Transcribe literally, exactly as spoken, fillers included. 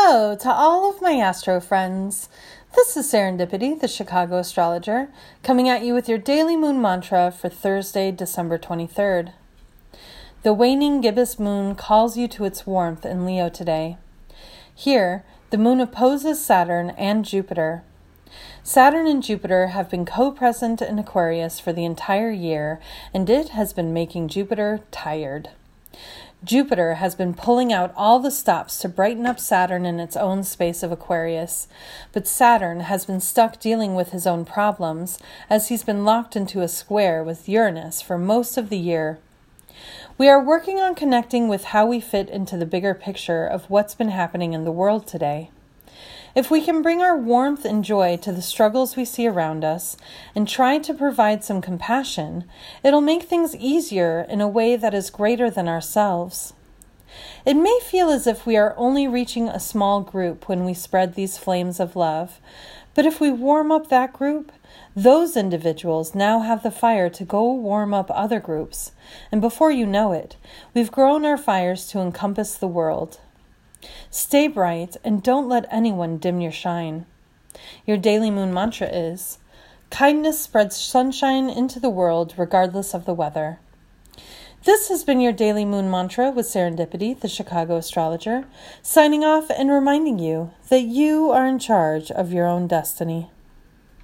Hello to all of my astro friends. This is Serendipity, the Chicago astrologer, coming at you with your daily moon mantra for Thursday, December twenty-third. The waning gibbous moon calls you to its warmth in Leo today. Here, the moon opposes Saturn and Jupiter. Saturn and Jupiter have been co-present in Aquarius for the entire year, and it has been making Jupiter tired. Jupiter has been pulling out all the stops to brighten up Saturn in its own space of Aquarius, but Saturn has been stuck dealing with his own problems as he's been locked into a square with Uranus for most of the year. We are working on connecting with how we fit into the bigger picture of what's been happening in the world today. If we can bring our warmth and joy to the struggles we see around us and try to provide some compassion, it'll make things easier in a way that is greater than ourselves. It may feel as if we are only reaching a small group when we spread these flames of love, but if we warm up that group, those individuals now have the fire to go warm up other groups, and before you know it, we've grown our fires to encompass the world. Stay bright and don't let anyone dim your shine. Your daily moon mantra is, kindness spreads sunshine into the world regardless of the weather. This has been your daily moon mantra with Serendipity, the Chicago astrologer, signing off and reminding you that you are in charge of your own destiny.